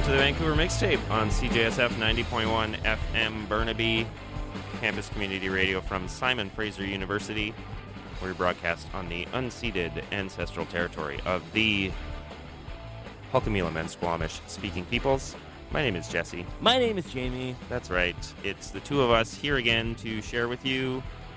to the Vancouver Mixtape on CJSF 90.1 FM Burnaby, campus community radio from Simon Fraser University, where we broadcast on the unceded ancestral territory of the Hulkamila and Squamish speaking peoples. My name is Jesse. My name is Jamie. That's right. It's the two of us here again to share with you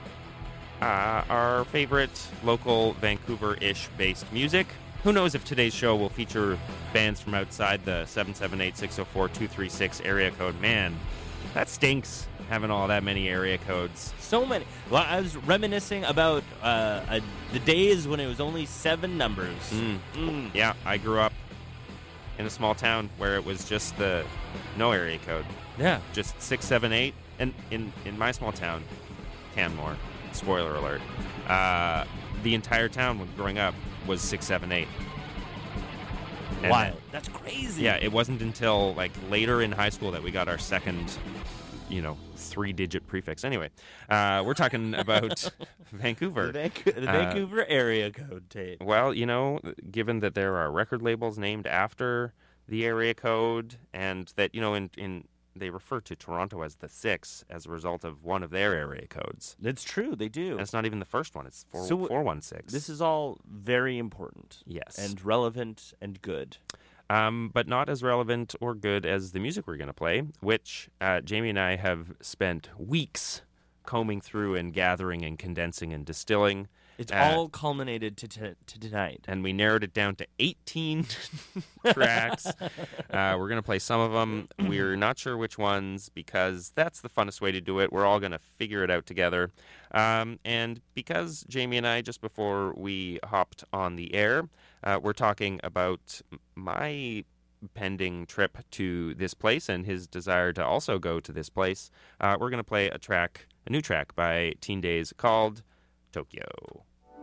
our favorite local Vancouver-ish based music. Who knows if today's show will feature bands from outside the 778-604-236 area code. Man, that stinks, having all that many area codes. So many. Well, I was reminiscing about the days when it was only 7 numbers. Yeah, I grew up in a small town where it was just no area code. Yeah. Just 6, 7, 8. And in my small town, Canmore, spoiler alert, the entire town when growing up was 6, 7, 8. And wild. That's crazy. Yeah, it wasn't until like later in high school that we got our second, 3-digit prefix. Anyway, we're talking about Vancouver. The Vancouver area code tape. Well, given that there are record labels named after the area code, and that, they refer to Toronto as the 6 as a result of one of their area codes. That's true, they do. And it's not even the first one, it's 416. This is all very important. Yes. And relevant and good. But not as relevant or good as the music we're going to play, which Jamie and I have spent weeks combing through and gathering and condensing and distilling. It's all culminated to tonight. And we narrowed it down to 18 tracks. We're going to play some of them. We're not sure which ones because that's the funnest way to do it. We're all going to figure it out together. And because Jamie and I, just before we hopped on the air, we're talking about my pending trip to this place and his desire to also go to this place, we're going to play a new track by Teen Daze called Tokyo.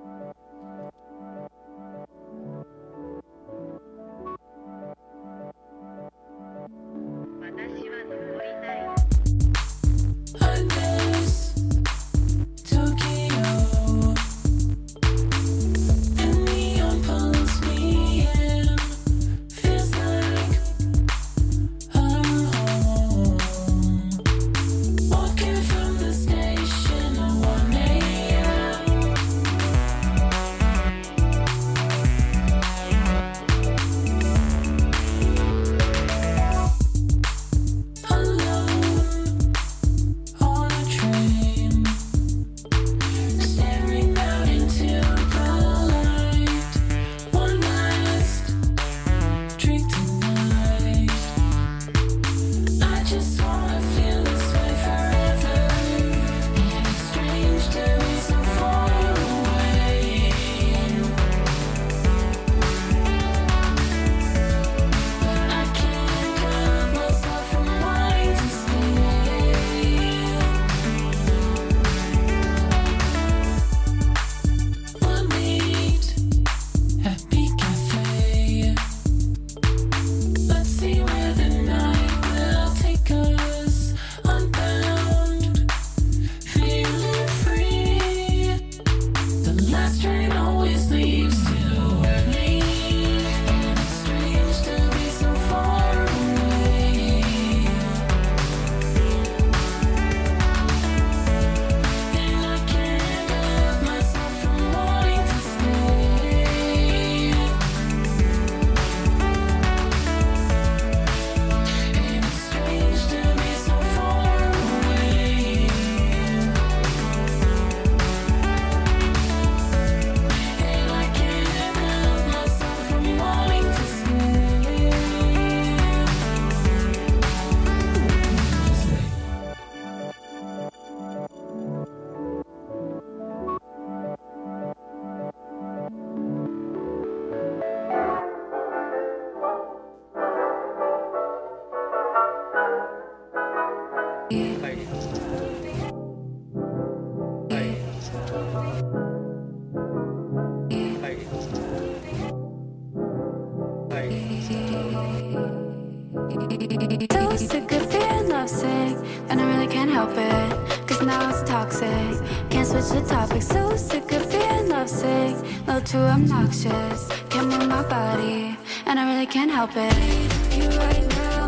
So sick of being lovesick, and I really can't help it, cause now it's toxic. Can't switch the topic, so sick of being lovesick, little too obnoxious. Can't move my body, and I really can't help it. You right now.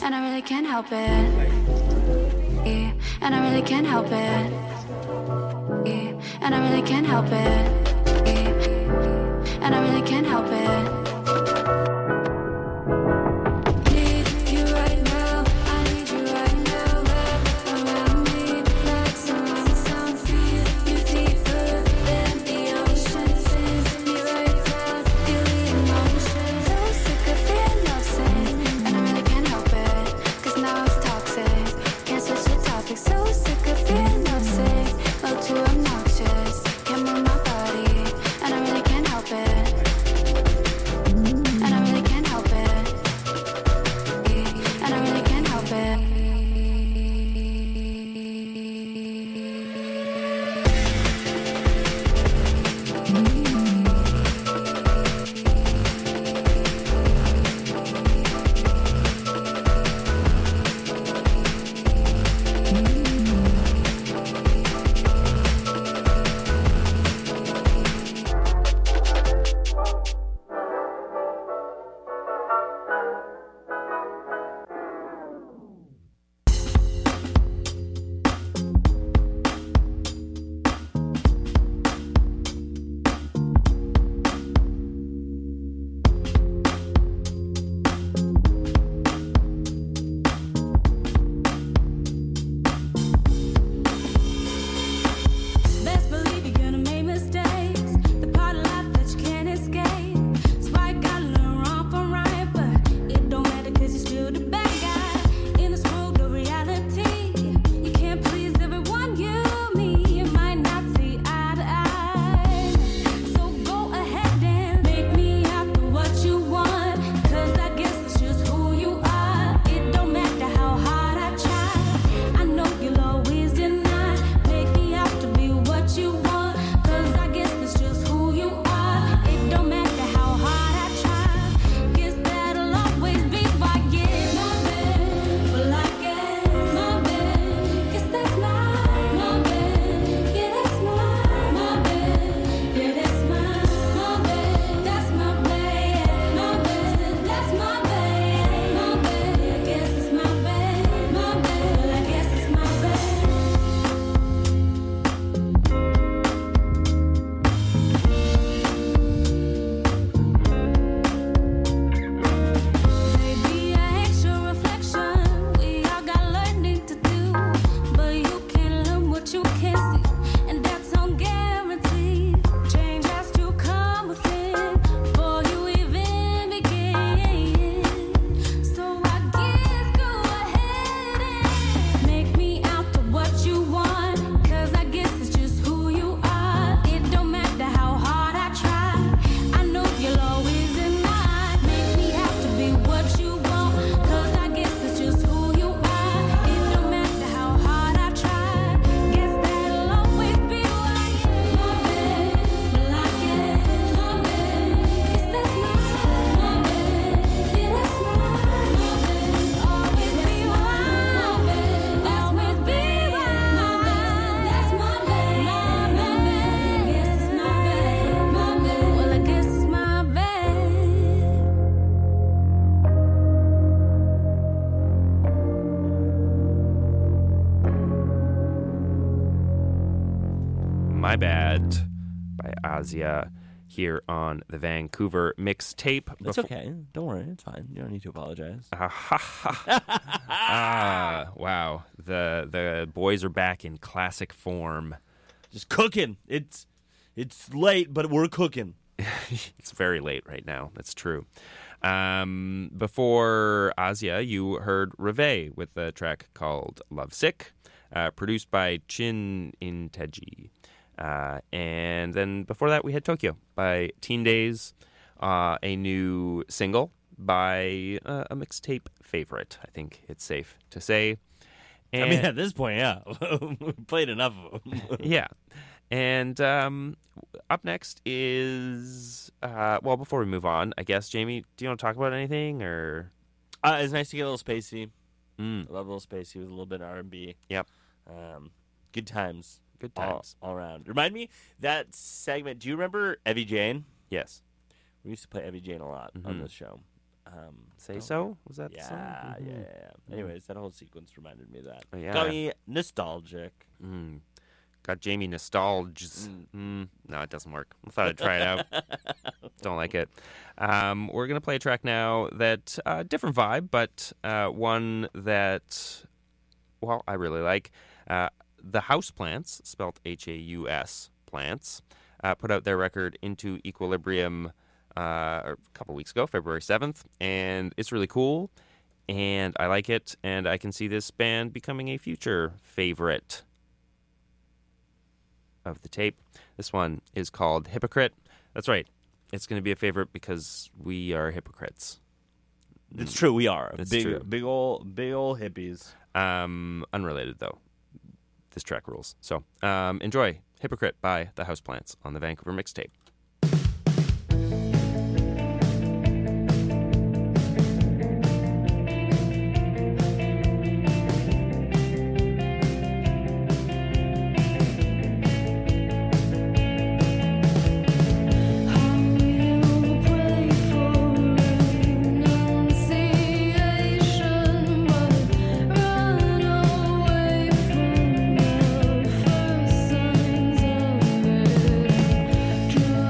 and I really can't help it. Yeah, and I really can't help it. Yeah, and I really can't help it. Yeah, and I really can't help it. My Bad by Azia here on the Vancouver Mixtape. It's okay. Don't worry. It's fine. You don't need to apologize. Wow. The boys are back in classic form. Just cooking. It's late, but we're cooking. It's very late right now. That's true. Before Azia, you heard Reve with a track called Lovesick, produced by Chin Inteji. And then before that, we had Tokyo by Teen Days, a new single by a mixtape favorite, I think it's safe to say. And, I mean, at this point, yeah. We've played enough of them. Yeah. And up next is, well, before we move on, I guess, Jamie, do you want to talk about anything? Or It's nice to get a little spacey. I Mm. love a little spacey with a little bit of R&B. Yep. Good times. Good times. All around. Remind me, that segment, do you remember Evie Jane? Yes. We used to play Evie Jane a lot on this show. Say So? Was that the song? Yeah, yeah. Anyways, that whole sequence reminded me of that. Oh, yeah. Got me nostalgic. Got Jamie nostalgic. No, it doesn't work. I thought I'd try it out. Don't like it. We're going to play a track now that, different vibe, but one that, well, I really like. The Houseplants, spelled Haus plants, put out their record Into Equilibrium a couple weeks ago, February 7th, and it's really cool, and I like it, and I can see this band becoming a future favorite of the tape. This one is called Hypocrite. That's right. It's going to be a favorite because we are hypocrites. It's true, we are. It's big, true. big old hippies. Unrelated, though. This track rules. So enjoy Hypocrite by the Houseplants on the Vancouver Mixtape. True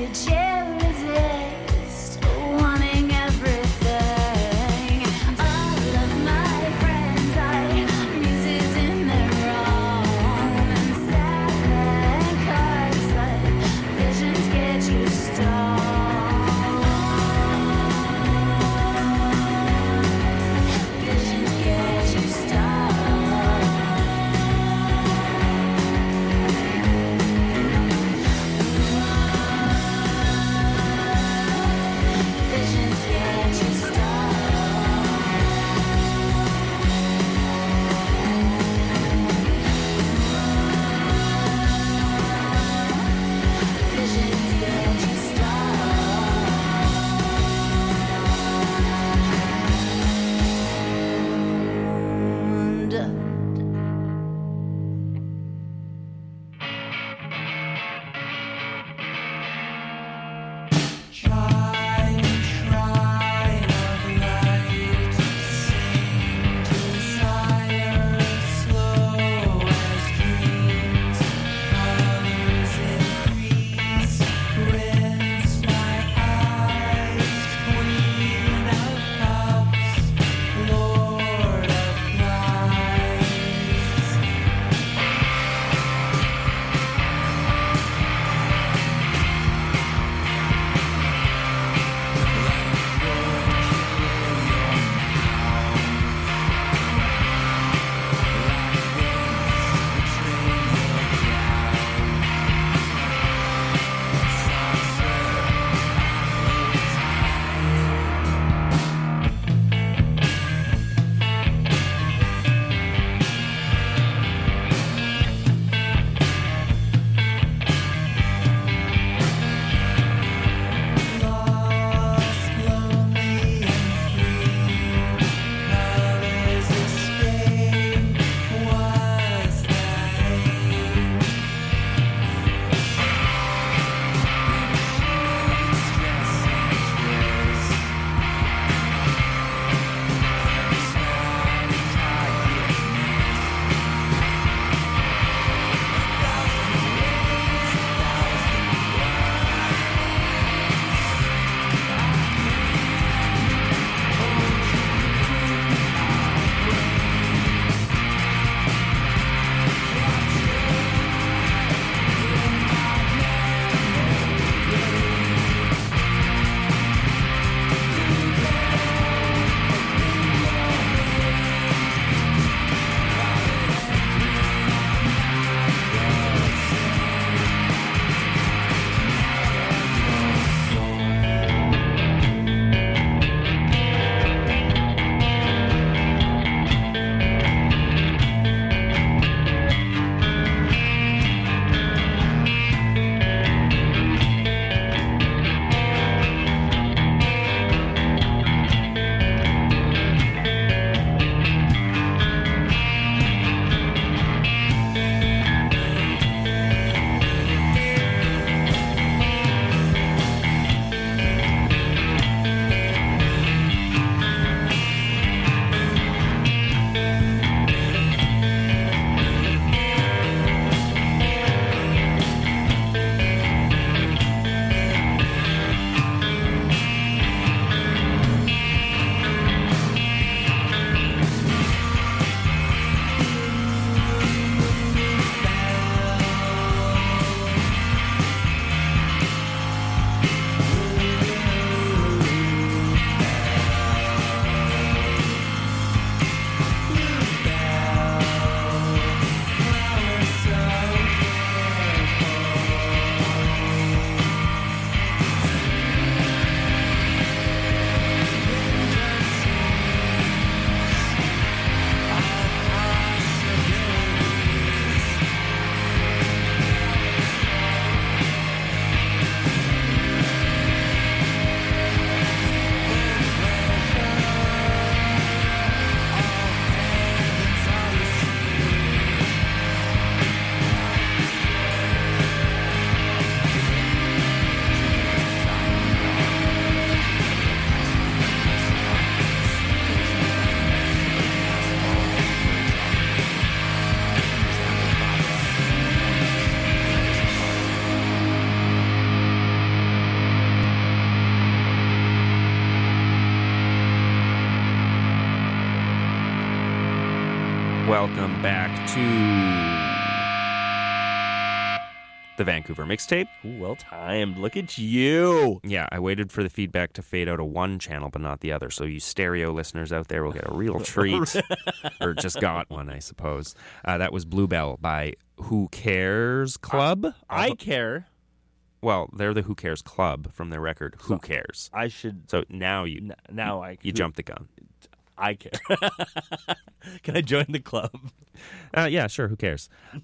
can't resist wanting everything. All of my friends are muses in their own, and seven cards let visions get you stoned. Visions get you stoned. welcome back to the Vancouver Mixtape. Ooh, well timed. Look at you. Yeah, I waited for the feedback to fade out of one channel but not the other, so you stereo listeners out there will get a real treat. Or just got one, I suppose. That was Bluebell by Who Cares Club. I care. Well, they're the Who Cares Club from their record Who Cares. I should. So now you jumped the gun. I care. Can I join the club? Yeah, sure. Who cares?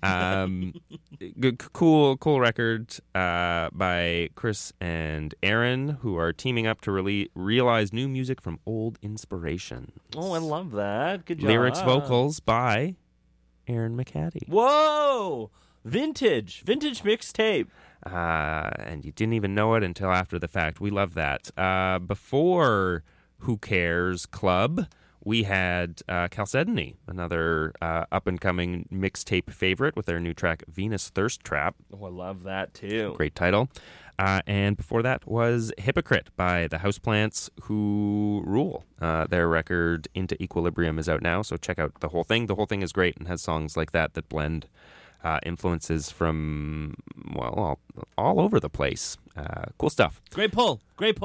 Good, cool record by Chris and Aaron, who are teaming up to realize new music from old inspirations. Oh, I love that. Good job. Lyrics, vocals by Aaron McCaddy. Whoa! Vintage mixtape. And you didn't even know it until after the fact. We love that. Before Who Cares Club, we had Chalcedony, another up-and-coming mixtape favorite with their new track, Venus Thirst Trap. Oh, I love that, too. Great title. And before that was Hypocrite by the Houseplants, who rule. Their record, Into Equilibrium, is out now, so check out the whole thing. The whole thing is great and has songs like that blend influences from, well, all over the place. Cool stuff. Great pull.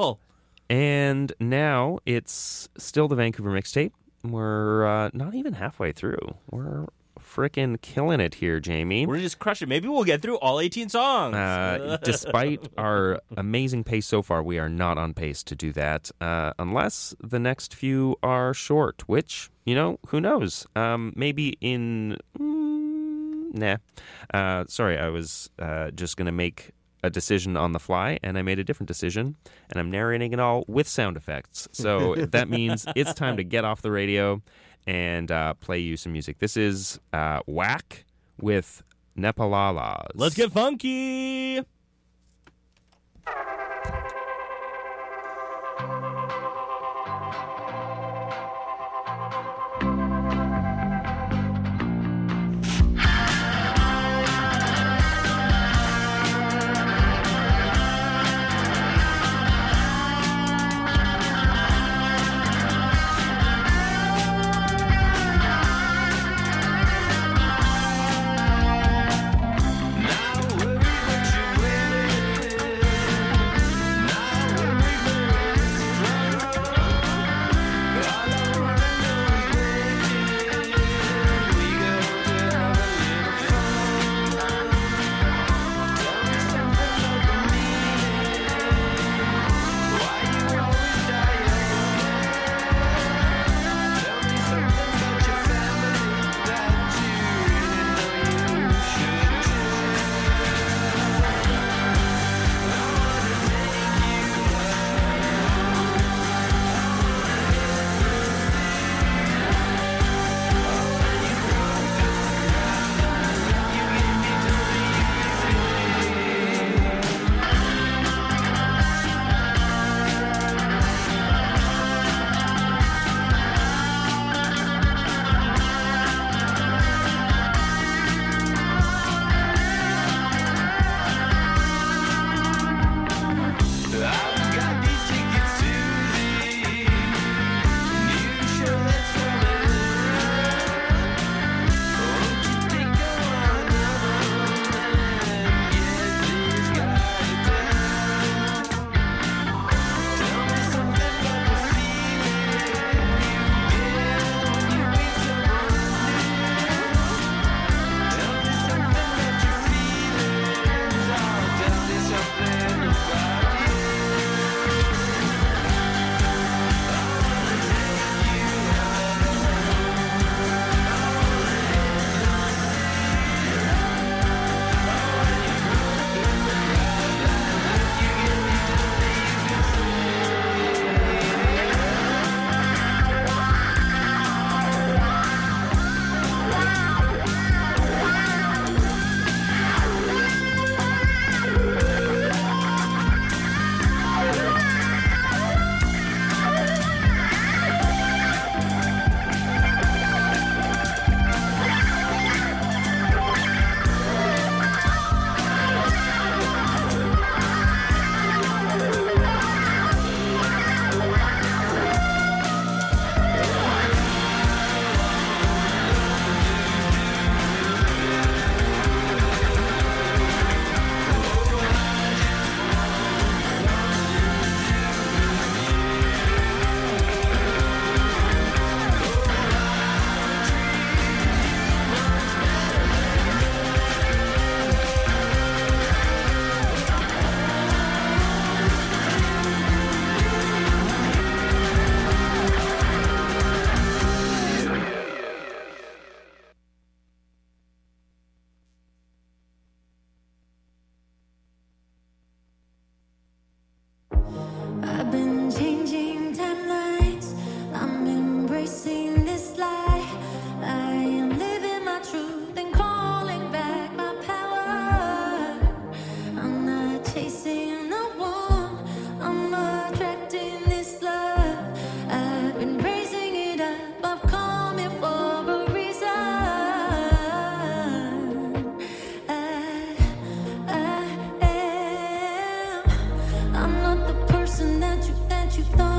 And now it's still the Vancouver Mixtape. We're not even halfway through. We're frickin' killing it here, Jamie. We're just crushing. Maybe we'll get through all 18 songs. Despite our amazing pace so far, we are not on pace to do that, unless the next few are short, which, who knows? Maybe in... Nah. Sorry, I was just going to make a decision on the fly, and I made a different decision, and I'm narrating it all with sound effects. So that means it's time to get off the radio and play you some music. This is Whack with Nepalalas. Let's get funky! Now worry what you what you thought.